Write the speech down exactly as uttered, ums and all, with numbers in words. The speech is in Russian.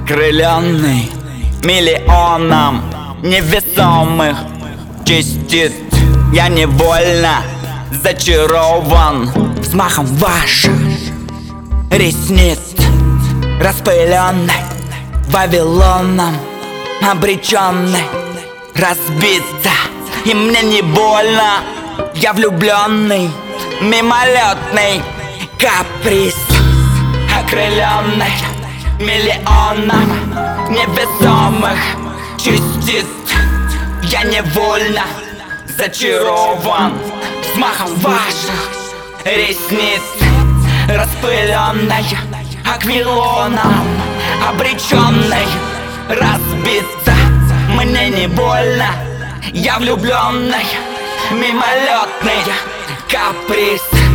Окрыленный миллионом невесомых частиц, я невольно зачарован взмахом ваших ресниц, распыленной Вавилоном, обреченной разбиться. И мне не больно, я влюбленный, мимолетный каприз, окрыленный миллионом невесомых частиц, я невольно зачарован взмахом ваших ресниц, распыленной аквилоном, обреченной разбиться. Мне не больно, я влюбленный, мимолетный каприз,